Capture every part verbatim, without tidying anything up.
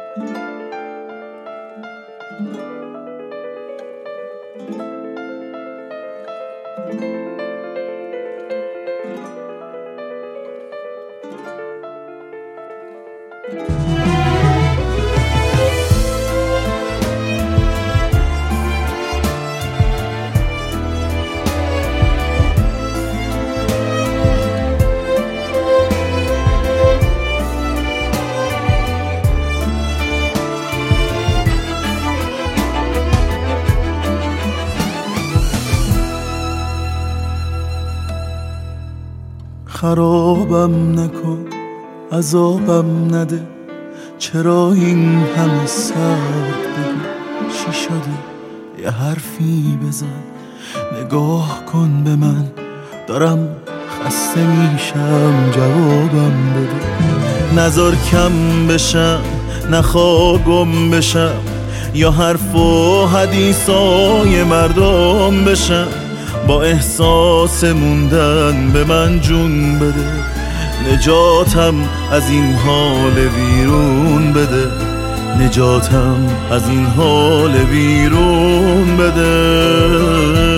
خرابم نکن، عذابم نده، چرا این همه سرد بگو؟ چی شده؟ یه حرفی بزن، نگاه کن به من، دارم خسته میشم، جوابم بده. نذار کم بشم، نخوا گم بشم، یا حرف و حدیثای مردم بشم. با احساس موندن به من جون بده، نجاتم از این حال ویرون بده، نجاتم از این حال ویرون بده.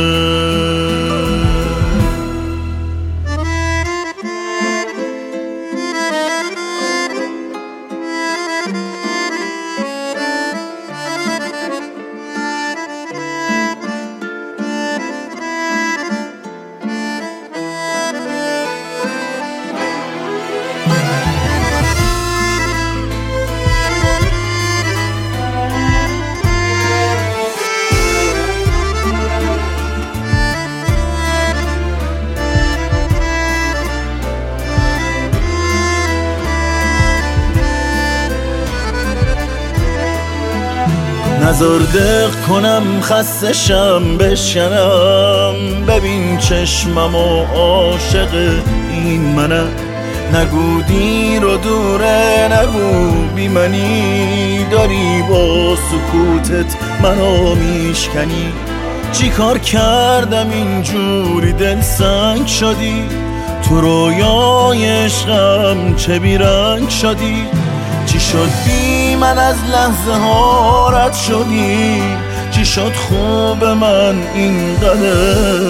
نذار دق کنم، خسته شم، بشکنم، ببین چشمم و عاشق این منم. نگو دیر و دوره، نگو بی منی، داری با سکوتت منو میشکنی. چی کار کردم اینجوری دل سنگ شدی؟ تو رویای عشقم چه بیرنگ شدی؟ چی شد بی من از لحظه ها رد شدی؟ چی شد خوب من اینقدر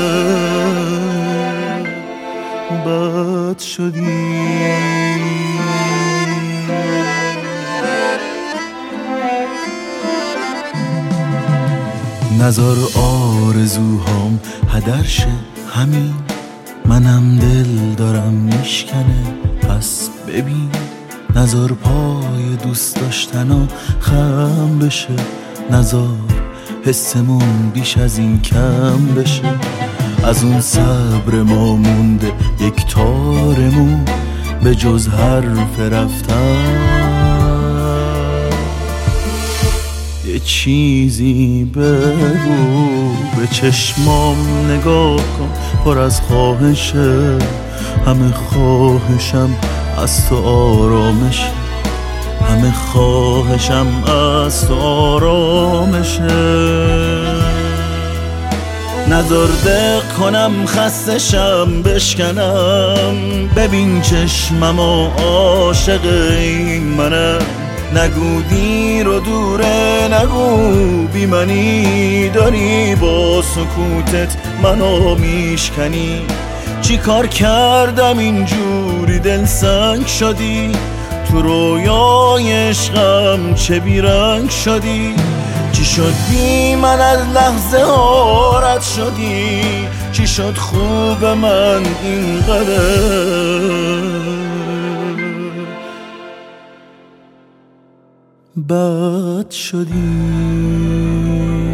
بد شدی؟ نذار آرزوهام هدر شه، همین منم دل دارم میشکنه، پس ببین. نذار پای دوست داشتن خم بشه، نذار حسمون بیش از این کم بشه. از اون صبر ما مونده یک تارمون، به جز حرف رفتن. یه چیزی بگو، به چشمام نگاه کن، پر از خواهشه، همه خواهشم از تو آرامشه، همه خواهشم از تو آرامشه. نذار دق کنم، خسته شم، بشکنم، ببین چشمم و عاشق این منم. نگو دیر و دوره، نگو بی منی، داری با سکوتت منو میشکنی. چی کار کردم اینجوری دل سنگ شدی؟ تو رویای عشقم چه بیرنگ شدی؟ چی شد بی من از لحظه ها رد شدی؟ چی شد خوب من اینقدر بد شدی؟